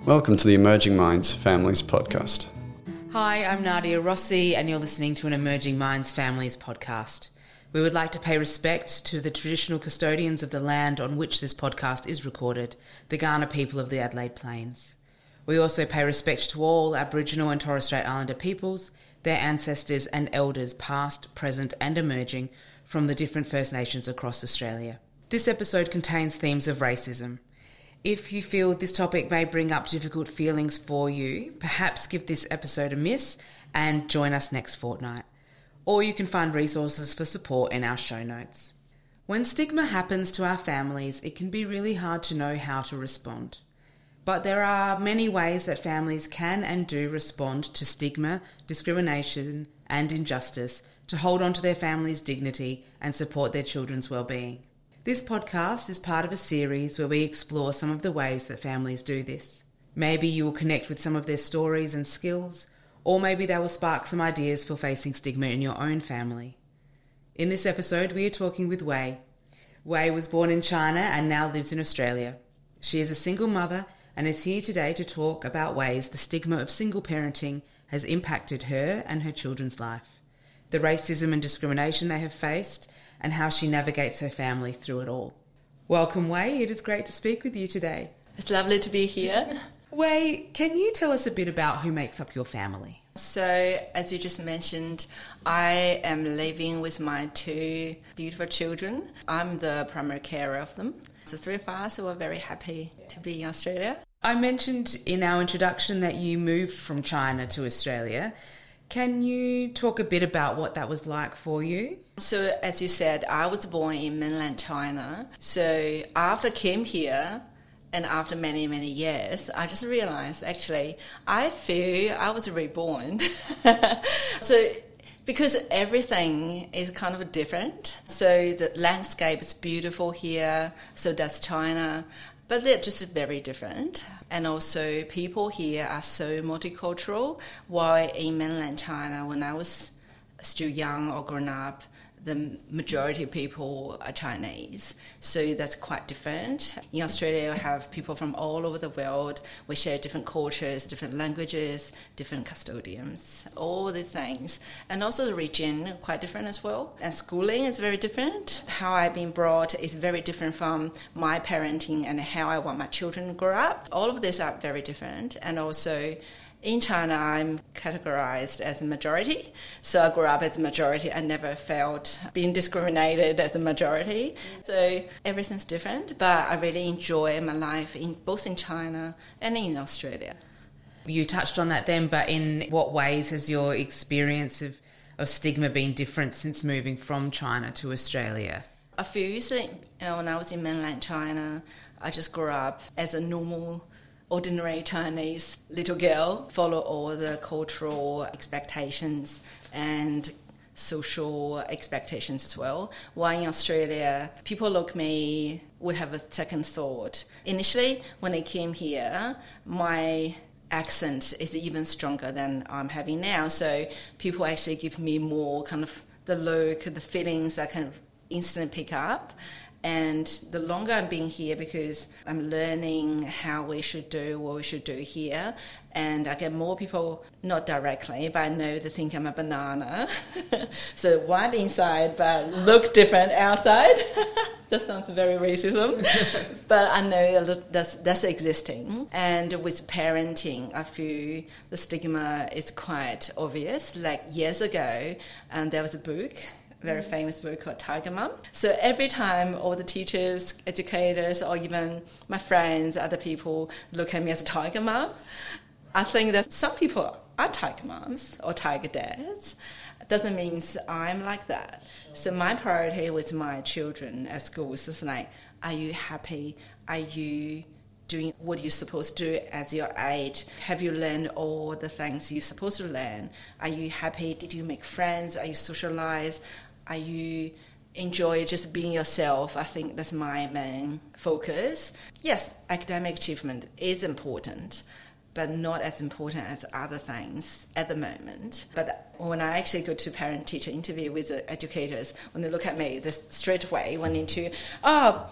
Welcome to the Emerging Minds Families Podcast. Hi, I'm Nadia Rossi and you're listening to an Emerging Minds Families podcast. We would like to pay respect to the traditional custodians of the land on which this podcast is recorded, the Kaurna people of the Adelaide Plains. We also pay respect to all Aboriginal and Torres Strait Islander peoples, their ancestors and elders past, present and emerging from the different First Nations across Australia. This episode contains themes of racism. If you feel this topic may bring up difficult feelings for you, perhaps give this episode a miss and join us next fortnight. Or you can find resources for support in our show notes. When stigma happens to our families, it can be really hard to know how to respond. But there are many ways that families can and do respond to stigma, discrimination and injustice to hold on to their family's dignity and support their children's well-being. This podcast is part of a series where we explore some of the ways that families do this. Maybe you will connect with some of their stories and skills, or maybe they will spark some ideas for facing stigma in your own family. In this episode, we are talking with Wei. Wei was born in China and now lives in Australia. She is a single mother and is here today to talk about ways the stigma of single parenting has impacted her and her children's life, the racism and discrimination they have faced, and how she navigates her family through it all. Welcome, Wei. It is great to speak with you today. It's lovely to be here. Wei, can you tell us a bit about who makes up your family? So, as you just mentioned, I am living with my two beautiful children. I'm the primary carer of them. So three of us were very happy to be in Australia. I mentioned in our introduction that you moved from China to Australia. Can you talk a bit about what that was like for you? So, as you said, I was born in mainland China. So, after I came here, and after many, many years, I just realised, actually, I feel I was reborn. So, because everything is kind of different. So, the landscape is beautiful here, so that's China. But they're just very different. And also people here are so multicultural, while in mainland China, when I was still young or grown up, the majority of people are Chinese. So that's quite different. In Australia, we have people from all over the world. We share different cultures, different languages, different custodians, all these things. And also the region, quite different as well. And schooling is very different. How I've been brought is very different from my parenting and how I want my children to grow up. All of these are very different. And also, in China, I'm categorized as a majority. So I grew up as a majority. I never felt being discriminated as a majority. So everything's different, but I really enjoy my life both in China and in Australia. You touched on that then, but in what ways has your experience of stigma been different since moving from China to Australia? I feel when I was in mainland China, I just grew up as a normal ordinary Chinese little girl, follow all the cultural expectations and social expectations as well. While in Australia, people like me would have a second thought. Initially, when I came here, my accent is even stronger than I'm having now. So people actually give me more kind of the look, the feelings I kind of instantly pick up. And the longer I'm being here, because I'm learning how we should do what we should do here, and I get more people, not directly, but I know they think I'm a banana. So white inside, but look different outside. That sounds very racism. But I know that's existing. And with parenting, I feel the stigma is quite obvious. Like years ago, there was a book, very famous book called Tiger Mum. So every time all the teachers, educators, or even my friends, other people look at me as a tiger mum, I think that some people are tiger mums or tiger dads. It doesn't mean I'm like that. So my priority with my children at school is like, are you happy? Are you doing what you're supposed to do at your age? Have you learned all the things you're supposed to learn? Are you happy? Did you make friends? Are you socialized? Are you enjoy just being yourself? I think that's my main focus. Yes, academic achievement is important, but not as important as other things at the moment. But when I actually go to parent-teacher interview with the educators, when they look at me, they straight away went into,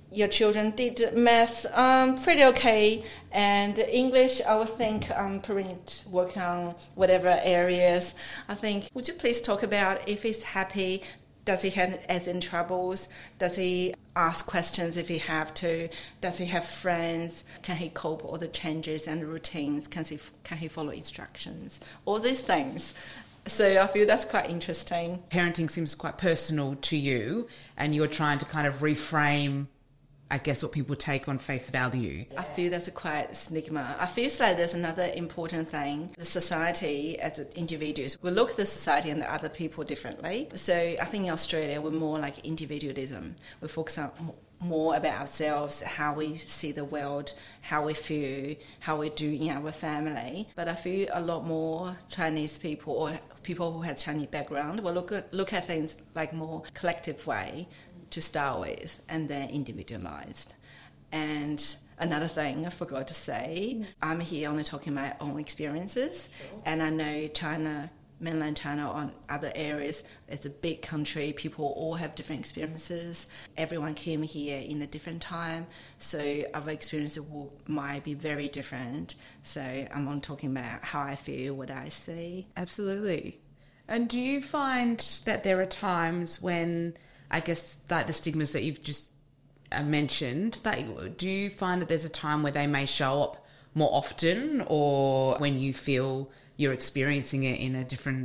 your children did maths pretty okay, and English, I would think probably need to work on whatever areas. I think, would you please talk about if he's happy? Does he have any troubles? Does he ask questions if he have to? Does he have friends? Can he cope with all the changes and routines? Can he follow instructions? All these things. So I feel that's quite interesting. Parenting seems quite personal to you, and you're trying to kind of reframe, I guess, what people take on face value. I feel there's a quite stigma. I feel like there's another important thing. The society as individuals, we look at the society and other people differently. So I think in Australia, we're more like individualism. We focus on more about ourselves, how we see the world, how we feel, how we do in our family. But I feel a lot more Chinese people or people who have Chinese background will look at things like more collective way to start with, and then individualized. And another thing I forgot to say, I'm here only talking my own experiences, and I know China, mainland China, on other areas, it's a big country, people all have different experiences, everyone came here in a different time, so our experiences might be very different. So I'm only talking about how I feel, what I see. Absolutely. And do you find that there are times when, I guess, like the stigmas that you've just mentioned, do you find that there's a time where they may show up more often, or when you feel you're experiencing it in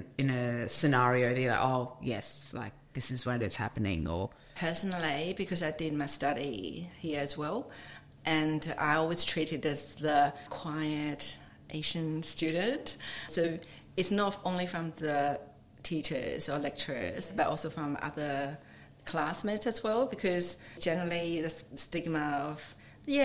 a scenario that you're like, oh yes, like this is when it's happening? Or personally, because I did my study here as well, and I always treated as the quiet Asian student, so it's not only from the teachers or lecturers, but also from other classmates as well, because generally the stigma of,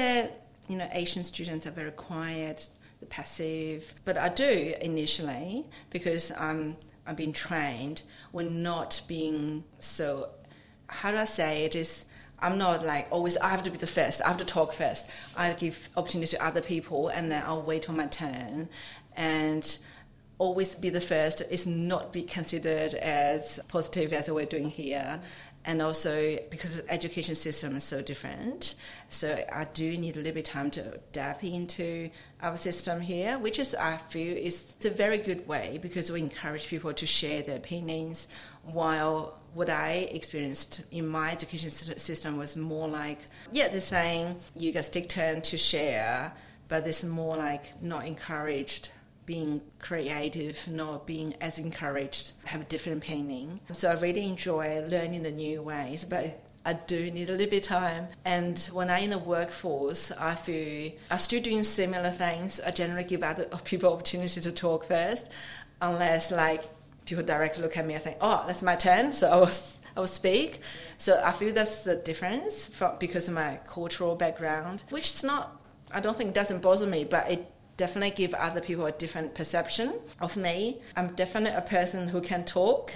Asian students are very quiet, they're passive. But I do initially, because I'm being trained, we're not being so, how do I say it is, I'm not like always, I have to be the first, I have to talk first. I give opportunity to other people, and then I'll wait for my turn. And always be the first is not be considered as positive as we're doing here. And also because the education system is so different, so I do need a little bit of time to adapt into our system here, which is, I feel, is a very good way, because we encourage people to share their opinions, while what I experienced in my education system was more like, they're saying you guys take turn to share, but it's more like not encouraged being creative, not being as encouraged, have a different opinion. So I really enjoy learning the new ways, but I do need a little bit of time. And when I'm in the workforce, I feel I'm still doing similar things. I generally give other people opportunity to talk first, unless like people directly look at me and think, oh, that's my turn, so I will speak. So I feel that's the difference because of my cultural background, which is not, I don't think it doesn't bother me, but it definitely give other people a different perception of me. I'm definitely a person who can talk.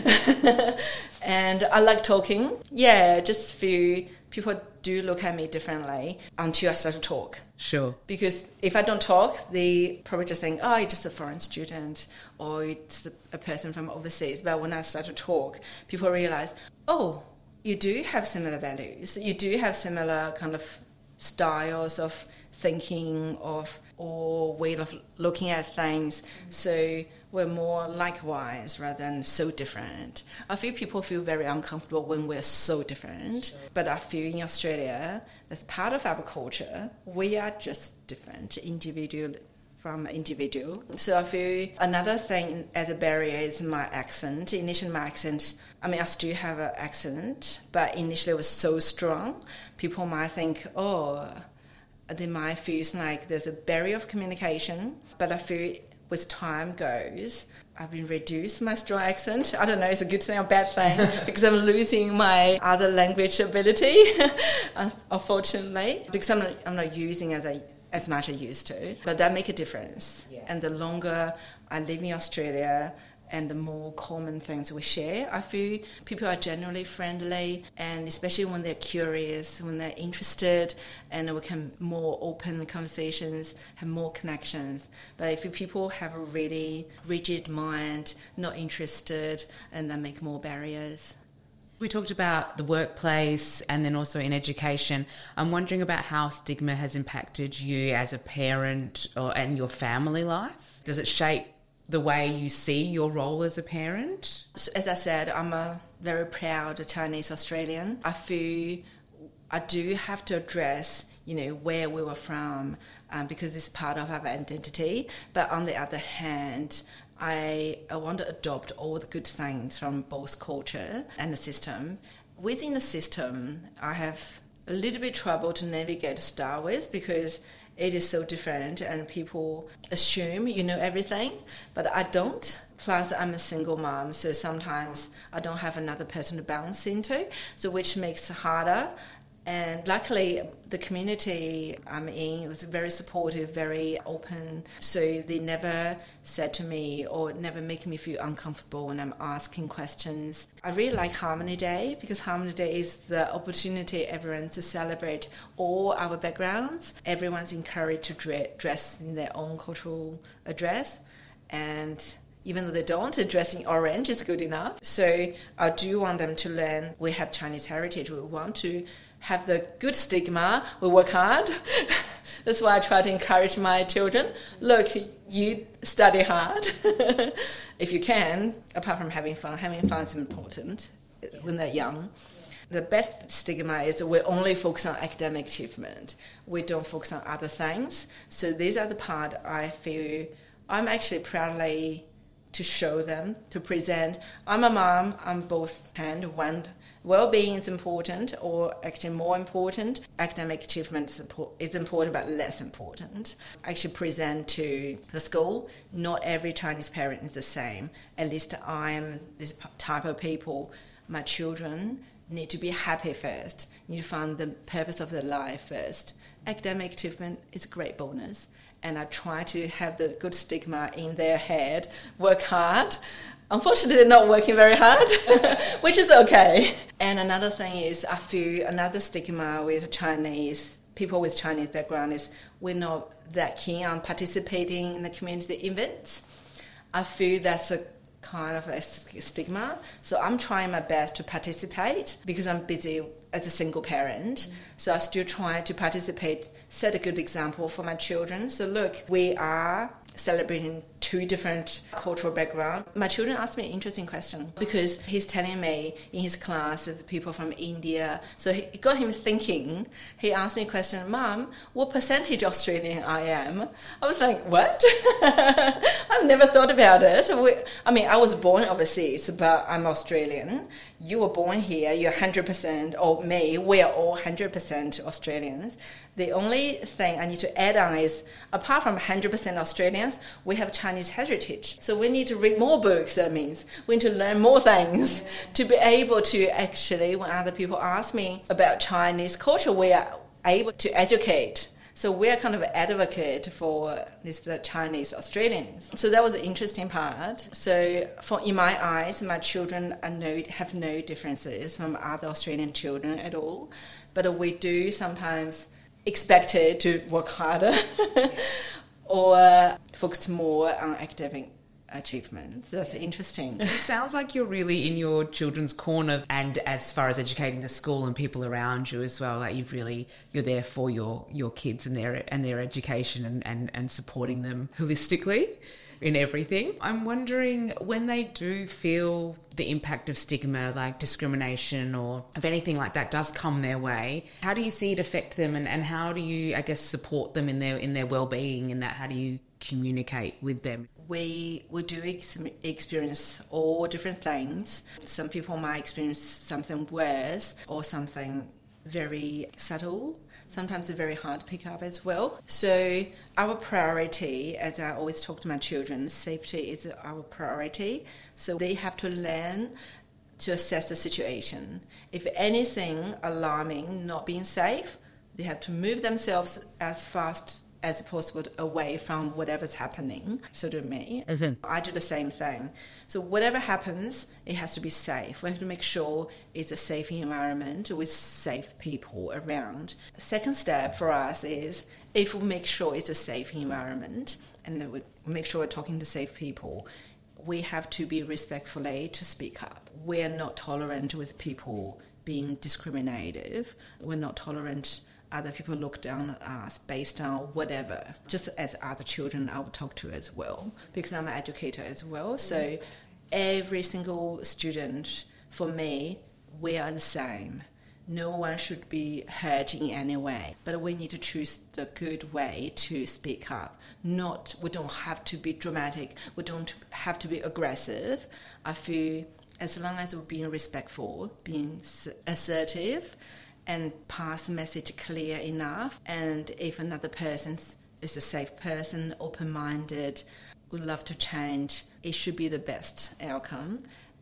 And I like talking. Just feel people do look at me differently until I start to talk. Sure. Because if I don't talk, they probably just think, oh, you're just a foreign student, or it's a person from overseas. But when I start to talk, people realize, oh, you do have similar values. You do have similar kind of styles of thinking or way of looking at things. So we're more likewise rather than so different. I feel people feel very uncomfortable when we're so different. Sure. But I feel in Australia, that's part of our culture. We are just different, individual from individual. So I feel another thing as a barrier is my accent. Initially, my accent, I still have an accent, but initially it was so strong. People might think, they might feel like there's a barrier of communication, but I feel with time goes, I've been reduced my strong accent. I don't know, it's a good thing or bad thing, because I'm losing my other language ability, unfortunately, because I'm not using as much as I used to. But that make a difference. Yeah. And the longer I live in Australia, and the more common things we share, I feel people are generally friendly, and especially when they're curious, when they're interested, and we can more open conversations, have more connections. But if people have a really rigid mind, not interested, and that make more barriers. We talked about the workplace and then also in education. I'm wondering about how stigma has impacted you as a parent and your family life. Does it shape the way you see your role as a parent? So, as I said, I'm a very proud Chinese Australian. I feel I do have to address, where we were from because it's part of our identity. But on the other hand, I want to adopt all the good things from both culture and the system. Within the system, I have a little bit trouble to navigate to start with because it is so different and people assume you know everything, but I don't. Plus, I'm a single mom, so sometimes I don't have another person to bounce into, so which makes it harder. And luckily, the community I'm in was very supportive, very open. So they never said to me or never make me feel uncomfortable when I'm asking questions. I really like Harmony Day because Harmony Day is the opportunity everyone to celebrate all our backgrounds. Everyone's encouraged to dress in their own cultural dress. And even though they don't, dressing orange is good enough. So I do want them to learn we have Chinese heritage. We want to have the good stigma. We work hard. That's why I try to encourage my children. Look, you study hard if you can, apart from having fun. Having fun is important when they're young. The best stigma is we only focus on academic achievement. We don't focus on other things. So these are the part I feel I'm actually proudly to show them, to present. I'm a mom on both hands. One, well-being is important, or actually more important. Academic achievement is important, but less important. Actually present to the school. Not every Chinese parent is the same. At least I am this type of people. My children need to be happy first. Need to find the purpose of their life first. Academic achievement is a great bonus. And I try to have the good stigma in their head, work hard. Unfortunately, they're not working very hard, which is okay. And another thing is I feel another stigma with people with Chinese background is we're not that keen on participating in the community events. I feel that's a kind of a stigma. So I'm trying my best to participate because I'm busy as a single parent. So I still try to participate, set a good example for my children. So look, we are celebrating two different cultural backgrounds. My children asked me an interesting question because he's telling me in his class there's people from India. So it got him thinking. He asked me a question, Mom, what percentage Australian I am? I was like, what? I've never thought about it. I was born overseas, but I'm Australian. You were born here, you're 100%, or me, we are all 100% Australians. The only thing I need to add on is, apart from 100% Australians, we have Chinese heritage. So we need to read more books, that means. We need to learn more things to be able to actually, when other people ask me about Chinese culture, we are able to educate. So we are kind of an advocate for the Chinese Australians. So that was an interesting part. So in my eyes, my children have no differences from other Australian children at all. But we do sometimes expect it to work harder or focus more on academic achievements. That's interesting. It sounds like you're really in your children's corner, and as far as educating the school and people around you as well, like you're there for your kids and their education and supporting them holistically in everything. I'm wondering, when they do feel the impact of stigma, like discrimination or if anything like that does come their way, how do you see it affect them, and how do you, I guess, support them in their well-being in that? How do you communicate with them? We do experience all different things. Some people might experience something worse or something very subtle. Sometimes it's very hard to pick up as well. So our priority, as I always talk to my children, safety is our priority. So they have to learn to assess the situation. If anything alarming, not being safe, they have to move themselves as fast as possible away from whatever's happening. So do me. I do the same thing. So whatever happens, it has to be safe. We have to make sure it's a safe environment with safe people around. Second step for us is, if we make sure it's a safe environment and we make sure we're talking to safe people, we have to be respectfully to speak up. We're not tolerant with people being discriminative. We're not tolerant other people look down at us based on whatever. Just as other children I would talk to as well, because I'm an educator as well. So every single student, for me, we are the same. No one should be hurt in any way, but we need to choose the good way to speak up. We don't have to be dramatic. We don't have to be aggressive. I feel as long as we're being respectful, being assertive, and pass the message clear enough, and if another person is a safe person, open-minded, would love to change, it should be the best outcome.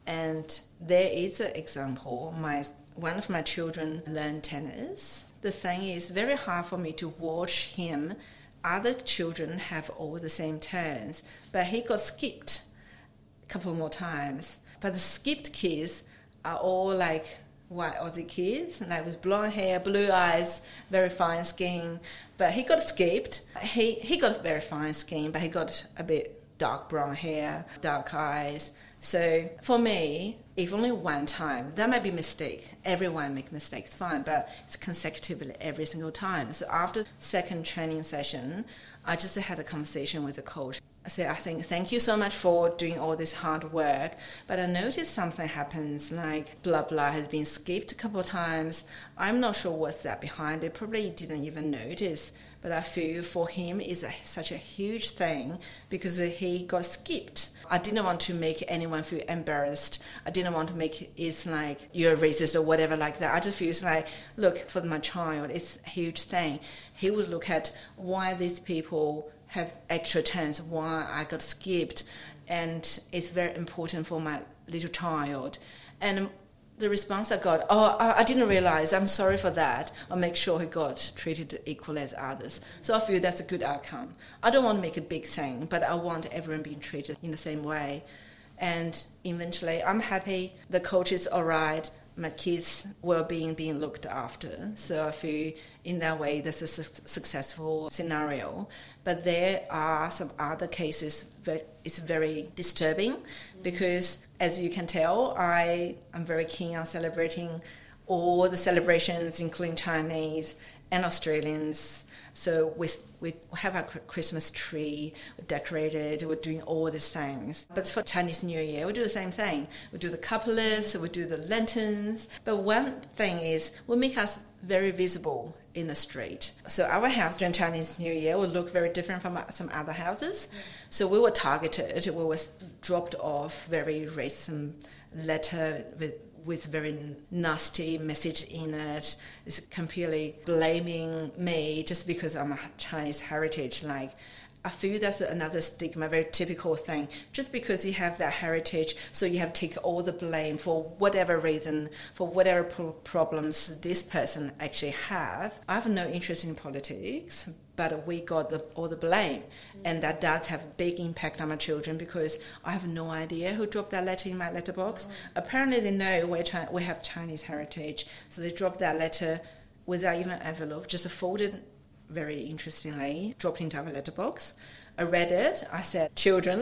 And there is an example. One of my children learned tennis. The thing is very hard for me to watch him. Other children have all the same turns, but he got skipped a couple more times. But the skipped kids are all like white Aussie kids, like with blonde hair, blue eyes, very fine skin. But he got skipped. He got very fine skin, but he got a bit dark brown hair, dark eyes. So for me, if only one time, that might be a mistake. Everyone make mistakes, fine, but it's consecutively every single time. So after second training session, I just had a conversation with the coach. I said, thank you so much for doing all this hard work, but I noticed something happens, like blah blah has been skipped a couple of times. I'm not sure what's that behind it. Probably didn't even notice, but I feel for him it's such a huge thing because he got skipped. I didn't want to make anyone feel embarrassed. I didn't want to make it like you're racist or whatever like that. I just feel like, look, for my child, it's a huge thing. He would look at why these people have extra turns, why I got skipped, and it's very important for my little child. And the response I got, I didn't realize, I'm sorry for that. I'll make sure he got treated equally as others. So I feel that's a good outcome. I don't want to make a big thing, but I want everyone being treated in the same way. And eventually, I'm happy. The coach is all right. My kids' well-being being looked after. So I feel in that way that's a successful scenario. But there are some other cases that it's very disturbing because, as you can tell, I'm very keen on celebrating all the celebrations, including Chinese and Australians. So we have our Christmas tree decorated, we're doing all these things. But for Chinese New Year, we do the same thing. We do the couplets, we do the lanterns. But one thing is, we make us very visible in the street. So our house during Chinese New Year will look very different from some other houses. So we were targeted, we were dropped off very racist letter with very nasty message in it. It's completely blaming me just because I'm a Chinese heritage. Like, I feel that's another stigma, very typical thing. Just because you have that heritage, so you have to take all the blame for whatever reason, for whatever problems this person actually have. I have no interest in politics, but we got all the blame. And that does have a big impact on my children because I have no idea who dropped that letter in my letterbox. Apparently they know we have Chinese heritage, so they dropped that letter without even an envelope, just folded very interestingly, dropped into our letterbox. I read it. I said, children,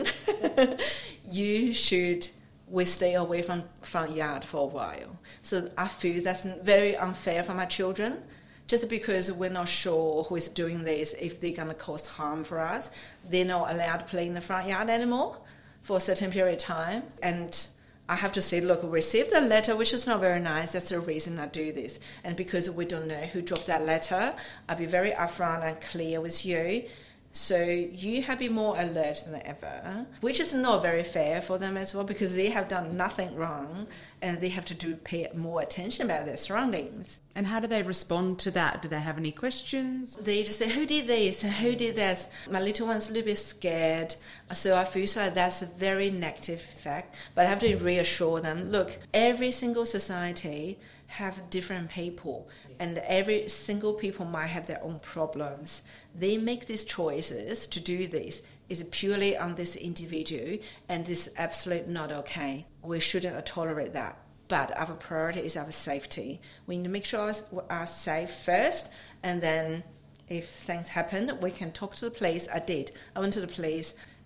we stay away from front yard for a while. So I feel that's very unfair for my children. Just because we're not sure who is doing this, if they're going to cause harm for us, they're not allowed to play in the front yard anymore for a certain period of time. And I have to say, look, we received a letter, which is not very nice. That's the reason I do this. And because we don't know who dropped that letter, I'll be very upfront and clear with you. So you have been more alert than ever, which is not very fair for them as well because they have done nothing wrong and they have to pay more attention about their surroundings. And how do they respond to that? Do they have any questions? They just say, who did this? Who did this? My little one's a little bit scared. So I feel like that's a very negative effect. But I have to reassure them, look, every single society have different people and every single people might have their own problems. They make these choices to do this is purely on this individual and this is absolutely not okay. We shouldn't tolerate that. But our priority is our safety. We need to make sure we are safe first and then if things happen, we can talk to the police. I did. I went to the police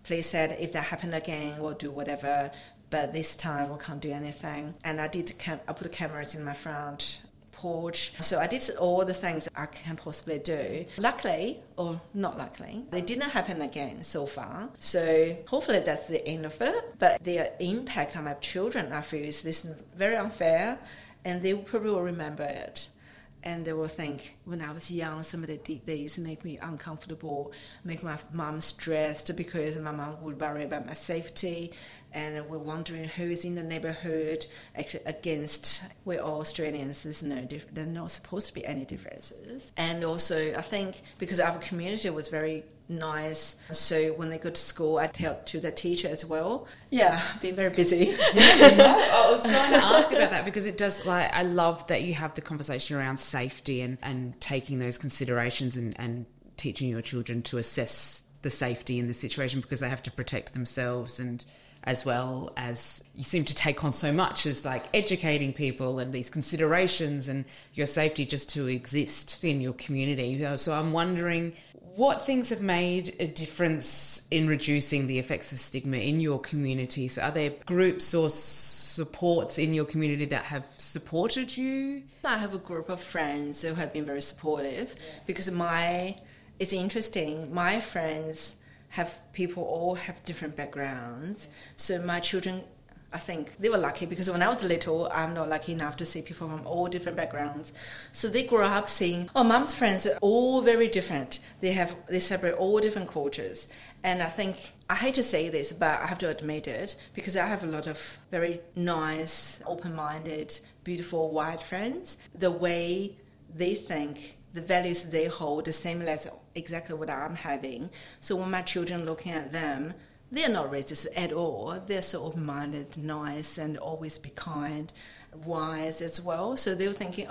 Police said if that happened again, we'll do whatever, but this time we can't do anything. And I put cameras in my front porch. So I did all the things I can possibly do. Luckily, or not luckily, they didn't happen again so far. So hopefully that's the end of it. But the impact on my children, I feel, is this very unfair, and they probably will remember it. And they will think, when I was young, somebody did this, make me uncomfortable, make my mom stressed because my mom would worry about my safety, and we're wondering who is in the neighborhood against. We're all Australians. There's not supposed to be any differences. And also, I think because our community was very nice, so when they go to school, I tell to the teacher as well. Yeah, been very busy. I was going to ask about that because it does. Like, I love that you have the conversation around safety and taking those considerations and teaching your children to assess the safety in the situation, because they have to protect themselves, and as well as you seem to take on so much as like educating people and these considerations and your safety just to exist in your community. So I'm wondering what things have made a difference in reducing the effects of stigma in your community. So are there groups or supports in your community that have supported you? I have a group of friends who have been very supportive, because it's interesting, my friends all have different backgrounds. So my children, I think they were lucky, because when I was little, I'm not lucky enough to see people from all different backgrounds. So they grew up seeing, mom's friends are all very different. They separate all different cultures. And I think, I hate to say this, but I have to admit it, because I have a lot of very nice, open-minded, beautiful white friends. The way they think, the values they hold, the same as exactly what I'm having. So when my children looking at them, they're not racist at all. They're so open-minded, nice, and always be kind, wise as well. So they were thinking,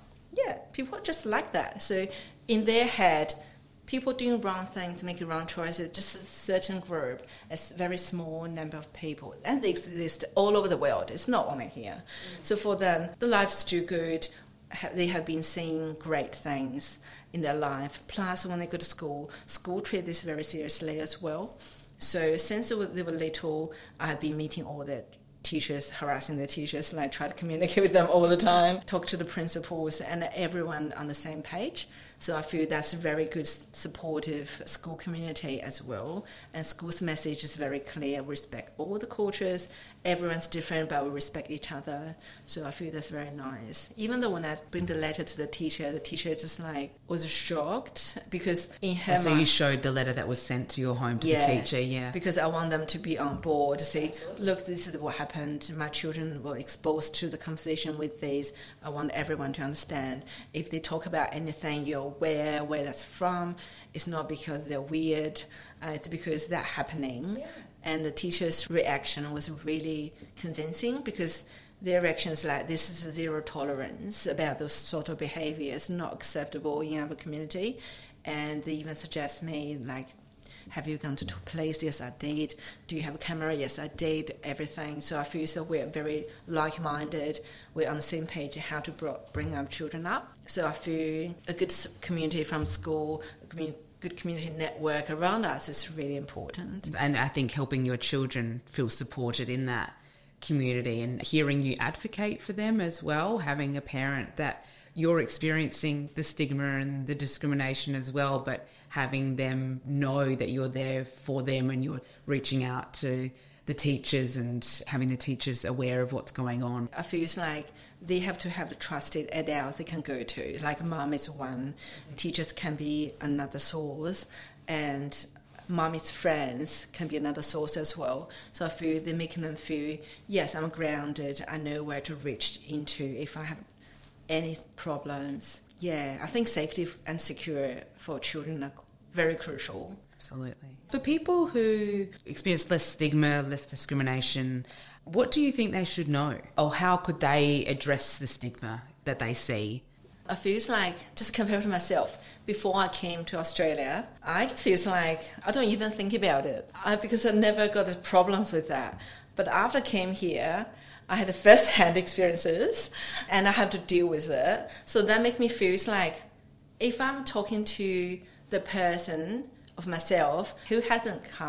people are just like that. So in their head, people doing wrong things, making wrong choices, just a certain group, a very small number of people. And they exist all over the world. It's not only here. So for them, the life's still good. They have been seeing great things in their life. Plus, when they go to school treat this very seriously as well. So since they were little, I've been meeting all the teachers, harassing the teachers, and I try to communicate with them all the time, talk to the principals, and everyone on the same page. So I feel that's a very good, supportive school community as well. And school's message is very clear: respect all the cultures. Everyone's different, but we respect each other. So I feel that's very nice. Even though when I bring the letter to the teacher just was shocked, because in her mind... So you showed the letter that was sent to your home to the teacher, yeah. Because I want them to be on board, to say, look, this is what happened. My children were exposed to the conversation with this. I want everyone to understand. If they talk about anything, you're aware where that's from. It's not because they're weird. It's because that's happening. Yeah. And the teacher's reaction was really convincing, because their reaction is like, this is zero tolerance about those sort of behaviours, not acceptable in our community. And they even suggest me, like, have you gone to a place? Yes, I did. Do you have a camera? Yes, I did. Everything. So I feel so we're very like-minded. We're on the same page how to bring our children up. So I feel a good community from school, good community network around us is really important. And I think helping your children feel supported in that community and hearing you advocate for them as well, having a parent that you're experiencing the stigma and the discrimination as well, but having them know that you're there for them and you're reaching out to the teachers and having the teachers aware of what's going on. I feel like they have to have the trusted adults they can go to. Like mom is one, teachers can be another source, and mommy's friends can be another source as well. So I feel they're making them feel, yes, I'm grounded, I know where to reach into if I have any problems. Yeah, I think safety and secure for children are very crucial. Absolutely. For people who experience less stigma, less discrimination, what do you think they should know? Or how could they address the stigma that they see? I feel like, just compared to myself, before I came to Australia, I just feel like I don't even think about it because I never got problems with that. But after I came here, I had the first-hand experiences and I have to deal with it. So that makes me feel like if I'm talking to the person of myself who hasn't come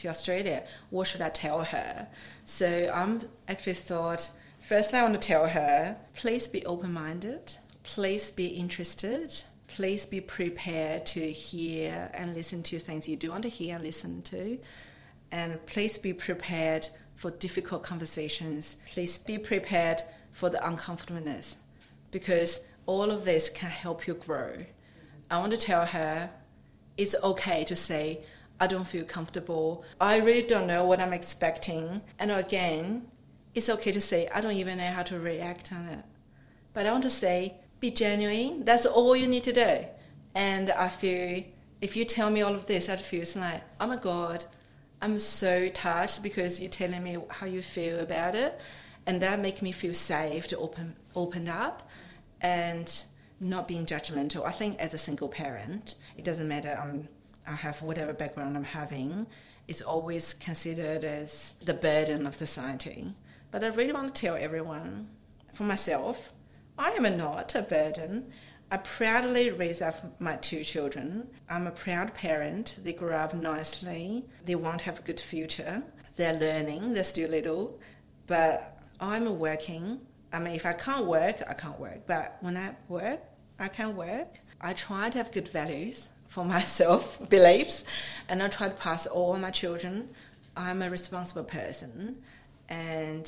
to Australia. What should I tell her? So I'm actually thought, first I want to tell her, please be open-minded, please be interested, please be prepared to hear and listen to things you do want to hear and listen to, and please be prepared for difficult conversations. Please be prepared for the uncomfortableness, because all of this can help you grow. I want to tell her it's okay to say, I don't feel comfortable. I really don't know what I'm expecting. And again, it's okay to say, I don't even know how to react on it. But I want to say, be genuine. That's all you need to do. And I feel, if you tell me all of this, I feel it's like, oh my God, I'm so touched because you're telling me how you feel about it. And that makes me feel safe to open up and not being judgmental. I think as a single parent, it doesn't matter, I have whatever background I'm having, it's always considered as the burden of society. But I really want to tell everyone, for myself, I am not a burden. I proudly raise up my 2 children. I'm a proud parent. They grow up nicely. They won't have a good future. They're learning. They're still little. But I'm working. I mean, if I can't work, I can't work. But when I work, I can work. I try to have good values for myself, beliefs, and I try to pass all my children. I'm a responsible person. And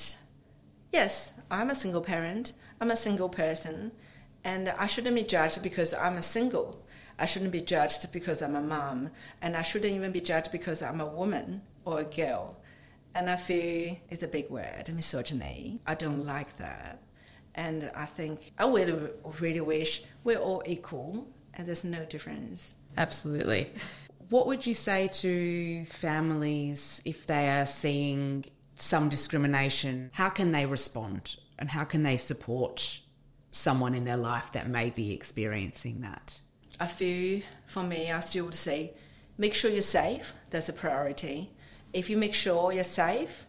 yes, I'm a single parent. I'm a single person. And I shouldn't be judged because I'm a single. I shouldn't be judged because I'm a mom. And I shouldn't even be judged because I'm a woman or a girl. And I feel it's a big word, misogyny. I don't like that. And I think I really wish we're all equal and there's no difference. Absolutely. What would you say to families if they are seeing some discrimination? How can they respond and how can they support someone in their life that may be experiencing that? I feel, for me, I still would say, make sure you're safe. That's a priority. If you make sure you're safe,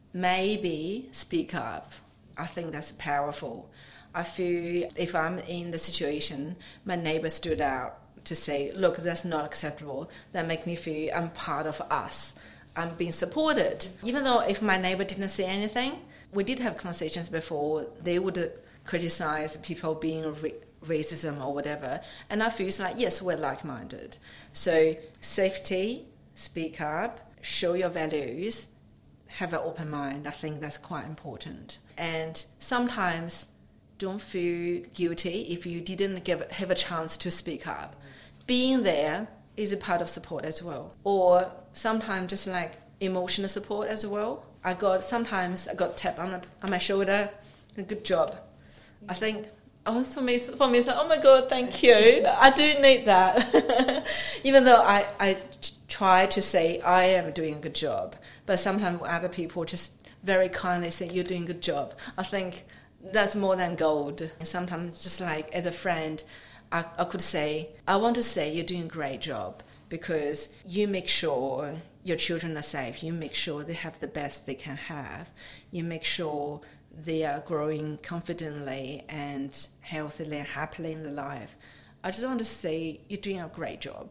maybe speak up. I think that's powerful. I feel if I'm in the situation, my neighbor stood out to say, look, that's not acceptable. That makes me feel I'm part of us. I'm being supported. Even though if my neighbor didn't say anything, we did have conversations before. They would criticize people being racism or whatever. And I feel it's like, yes, we're like-minded. So safety, speak up, show your values, have an open mind. I think that's quite important. And sometimes don't feel guilty if you didn't have a chance to speak up. Being there is a part of support as well. Or sometimes just like emotional support as well. Sometimes I got tap on my shoulder, good job. I think, for me, it's like, oh my God, thank you. I do need that. Even though I try to say I am doing a good job, but sometimes other people just very kindly say you're doing a good job. I think that's more than gold. Sometimes just like as a friend, I could say, I want to say you're doing a great job because you make sure your children are safe. You make sure they have the best they can have. You make sure they are growing confidently and healthily and happily in their life. I just want to say you're doing a great job.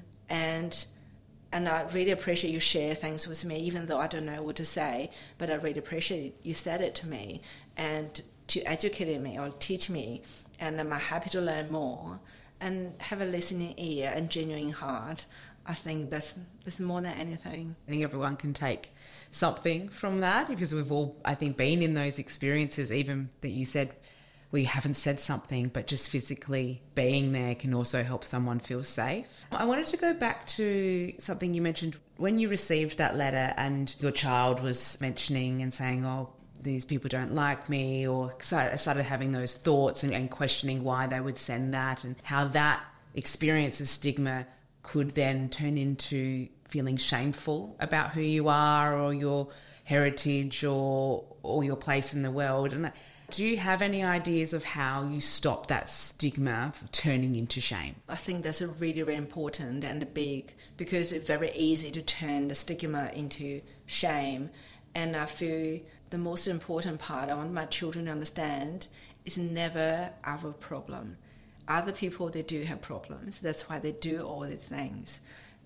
And I really appreciate you share things with me, even though I don't know what to say, but I really appreciate you said it to me and to educate me or teach me, and I'm happy to learn more and have a listening ear and genuine heart. I think that's more than anything. I think everyone can take something from that because we've all, I think, been in those experiences, even that you said we haven't said something, but just physically being there can also help someone feel safe. I wanted to go back to something you mentioned when you received that letter and your child was mentioning and saying, oh, these people don't like me, or started having those thoughts and questioning why they would send that and how that experience of stigma could then turn into feeling shameful about who you are or your heritage or your place in the world. And do you have any ideas of how you stop that stigma from turning into shame? I think that's a really, really important and big, because it's very easy to turn the stigma into shame. And I feel the most important part I want my children to understand is never our problem. Other people, they do have problems. That's why they do all these things.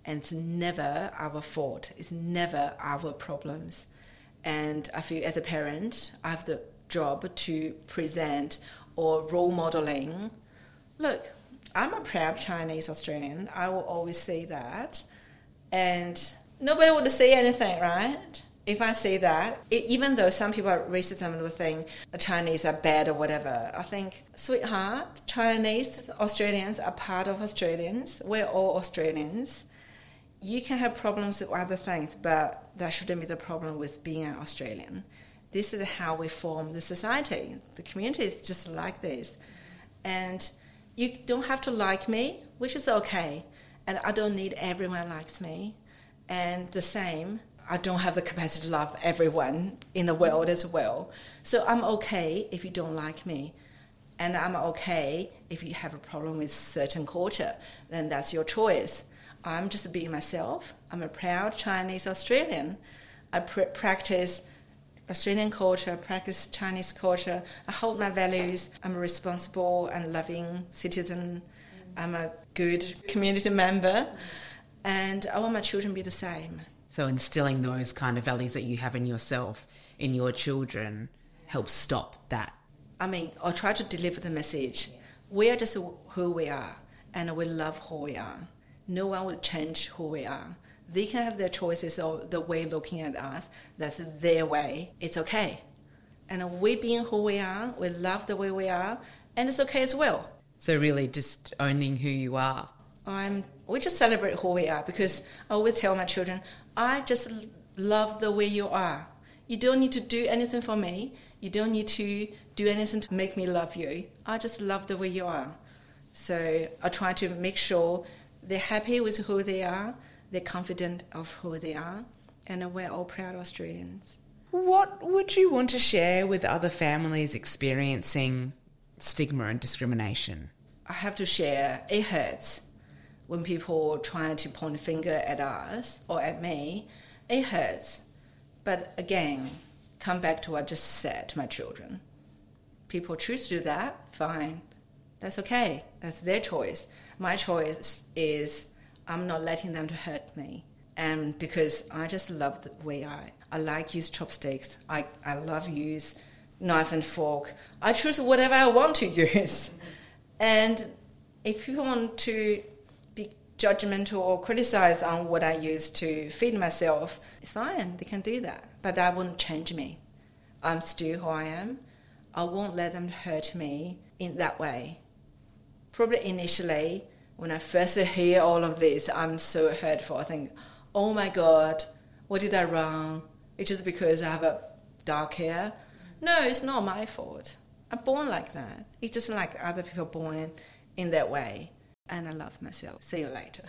and it's never our fault. It's never our problems. And I feel as a parent, I have the job to present or role modeling. Look, I'm a proud Chinese Australian. I will always say that. And nobody would say anything, right? If I say that, even though some people are racist and will think the Chinese are bad or whatever, I think, sweetheart, Chinese Australians are part of Australians. We're all Australians. You can have problems with other things, but that shouldn't be the problem with being an Australian. This is how we form the society. The community is just like this. And you don't have to like me, which is okay. And I don't need everyone likes me. And the same, I don't have the capacity to love everyone in the world as well. So I'm okay if you don't like me. And I'm okay if you have a problem with certain culture. Then that's your choice. I'm just being myself. I'm a proud Chinese Australian. I practice Australian culture, practice Chinese culture. I hold my values. I'm a responsible and loving citizen. I'm a good community member. And I want my children to be the same. So instilling those kind of values that you have in yourself, in your children, helps stop that. I mean, I'll try to deliver the message. We are just who we are, and we love who we are. No one will change who we are. They can have their choices or the way looking at us. That's their way. It's okay. And we being who we are, we love the way we are, and it's okay as well. So really just owning who you are. We just celebrate who we are, because I always tell my children, I just love the way you are. You don't need to do anything for me. You don't need to do anything to make me love you. I just love the way you are. So I try to make sure they're happy with who they are, they're confident of who they are, and we're all proud Australians. What would you want to share with other families experiencing stigma and discrimination? I have to share, it hurts when people try to point a finger at us or at me. It hurts. But again, come back to what I just said to my children. People choose to do that, fine. That's okay. That's their choice. My choice is I'm not letting them to hurt me. And because I just love the way I like use chopsticks. I love use knife and fork. I choose whatever I want to use. And if you want to be judgmental or criticize on what I use to feed myself, it's fine. They can do that. But that wouldn't change me. I'm still who I am. I won't let them hurt me in that way. Probably initially, when I first hear all of this, I'm so hurtful. I think, oh my God, what did I wrong? It's just because I have a dark hair. No, it's not my fault. I'm born like that. It's just like other people born in that way. And I love myself. See you later.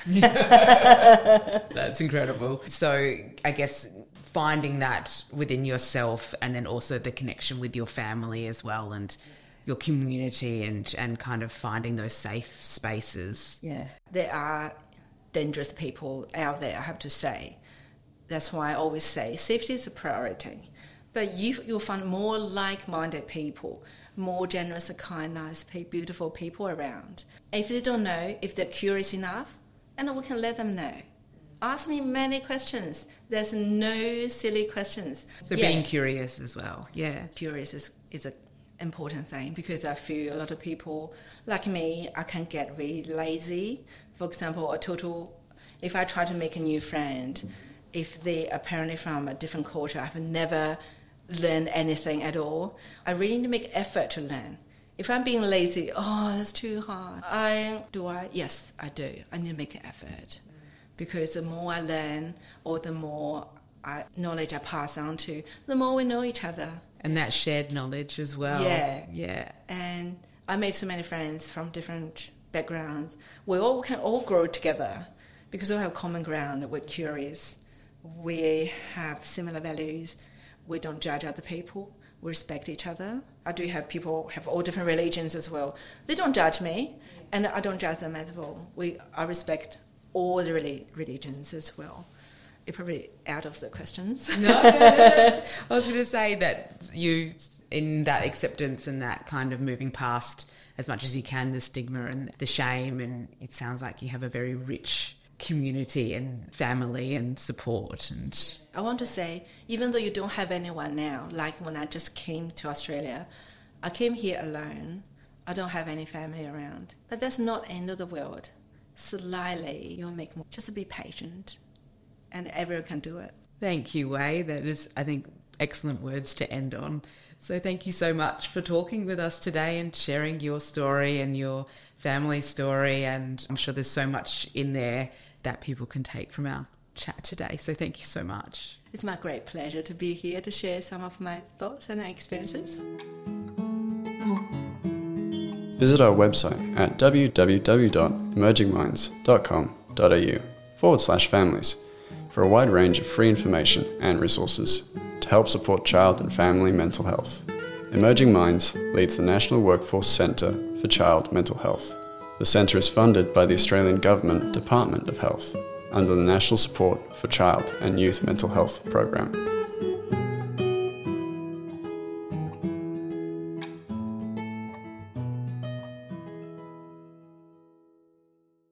That's incredible. So I guess finding that within yourself, and then also the connection with your family as well, and your community, and kind of finding those safe spaces. Yeah. There are dangerous people out there, I have to say. That's why I always say safety is a priority. But you'll find more like-minded people, more generous and kind, nice, beautiful people around. If they don't know, if they're curious enough, and we can let them know. Ask me many questions. There's no silly questions. So being curious as well, yeah. Curious is an important thing, because I feel a lot of people, like me, I can get really lazy. For example, if I try to make a new friend, if they apparently from a different culture, I've never learned anything at all, I really need to make effort to learn. If I'm being lazy, that's too hard. Yes, I do. I need to make an effort. Because the more I learn, or the more knowledge I pass on to, the more we know each other. And that shared knowledge as well. Yeah. And I made so many friends from different backgrounds. We all can all grow together because we have common ground. We're curious. We have similar values. We don't judge other people. We respect each other. I do have people have all different religions as well. They don't judge me, and I don't judge them as well. I respect all the religions as well. You're probably out of the questions. No, I was going to say that you, in that acceptance and that kind of moving past as much as you can the stigma and the shame, and it sounds like you have a very rich community and family and support. And I want to say, even though you don't have anyone now, like when I just came to Australia, I came here alone. I don't have any family around. But that's not the end of the world. Slightly, you'll make more. Just be patient, and everyone can do it. thank you, Wei. That is, I think, excellent words to end on. So thank you so much for talking with us today and sharing your story and your family story. And I'm sure there's so much in there that people can take from our chat today. So thank you so much. It's my great pleasure to be here to share some of my thoughts and experiences. Visit our website at www.emergingminds.com.au/families for a wide range of free information and resources to help support child and family mental health. Emerging Minds leads the National Workforce Centre for Child Mental Health. The centre is funded by the Australian Government Department of Health under the National Support for Child and Youth Mental Health program.